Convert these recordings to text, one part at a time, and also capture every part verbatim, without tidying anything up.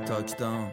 تاکدام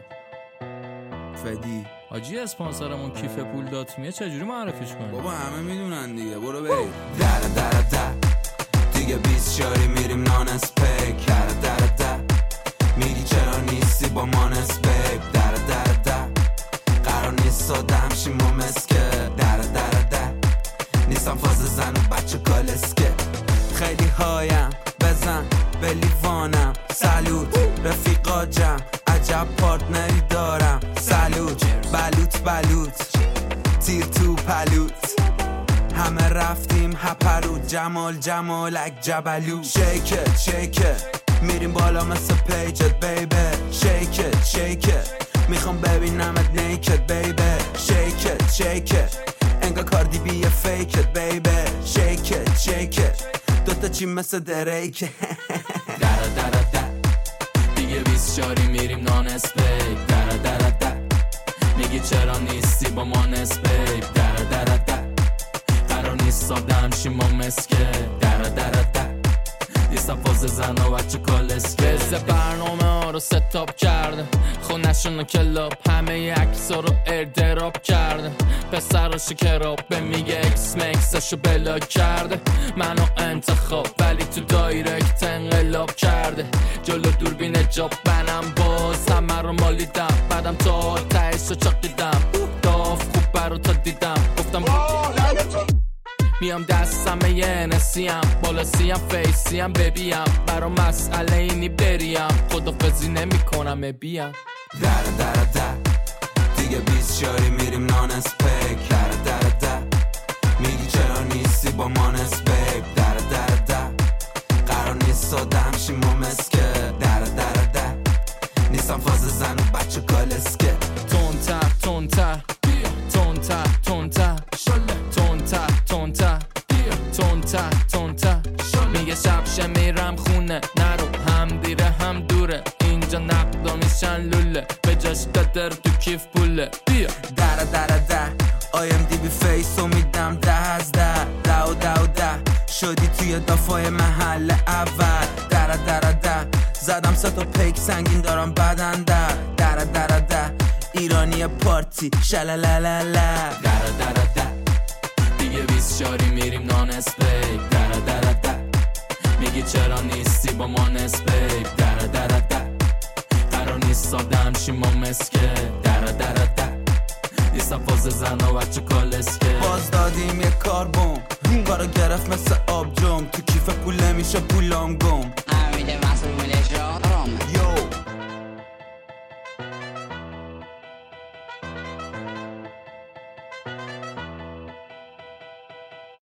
فدی حاجی اسپانسرمون کیف پول دات میه چجوری معرفیش کنیم؟ بابا همه میدونن دیگه، برو بریم. در در در دیگه بیست شاری میریم نانس پیک. در در در میری چرا نیستی با مانس بیب. در در در قرار نیست سادم شیم و مسکه. در در در نیستم فاز زن و بچه کالسکه. خیلی هایم بزن به لیوانم. سلوت رفیقا جمع عجب پارتنری دارم. سلوت بلوت بلوت تیر تو پلوت. همه رفتیم هپرو جمال جمالک جبلو. شیکت شیکت میریم بالا مثل پیجت بیبه. شیکت شیکت میخوام ببینمت نیکت بیبه. شیکت شیکت انگا کاردی بیه فیکت بیبه. شیکت شیکت دوتا چی مثل دریکه. در در در دیگه بیست شاری میریم نانس بیب. در در در میگی چرا نیستی با ما نسبیب. در در در قرار نیست سادم شیم ما مسکه. در در در نیستم فاز زن و بچه کالسکه. بزه برنامه ها رو ستاپ کرده، خونشون رو کلاب همه عکسا رو ایردراپ کرده. پسر رو شکراب به میگه اکس مکسشو بلاک کرده. منو انتخاب ولی تو دایرکت انقلاب کرده. جلو دوربین جاب بنم باز همه رو مالیدم. بعدم تا تایش رو چاقیدم. داف خوب برو تا دیدم گفتم میام دستم یه نسیم بالا سیم فیسیم ببیم. برا مسئله اینی بریم خدافزی نمی کنم بیم. در در در دیگه بیست شاری میریم نانس پیک. در در در میگی چرا نیستی با مانس بیب. در در در قرار نیست سادم شیم و مسکه. در در در نیستم فاز زن و بچه کالسکه. تونتر تونتر تونتر تونتر تونتر تونتر تونتر تونتر میگه شبشه میرم خونه نرو هم دیره هم دوره. اینجا نقدا میشن لوله به جاش دادر تو کیف پوله. بیا در در در آیم دی بی فیسو میدم ده از ده. ده و ده و ده شدی توی دافای محل اول. در در در زدم سه تا پیک سنگین دارم بدن. در در در در ایرانی پارتی شلالالala. در در در دیگه بیست شاری میریم نانس بیب. در در در میگی چرا نیستی با ما نسبیب. در در در قرار نیست سادم شیم و مسکه. در در در نیستم فاز زن و بچه کالسکه. باز دادیم یه کاربوم کارو گرفت مثل آب جم. تو کیف پول نمیشه پولام گم. امیده مسئول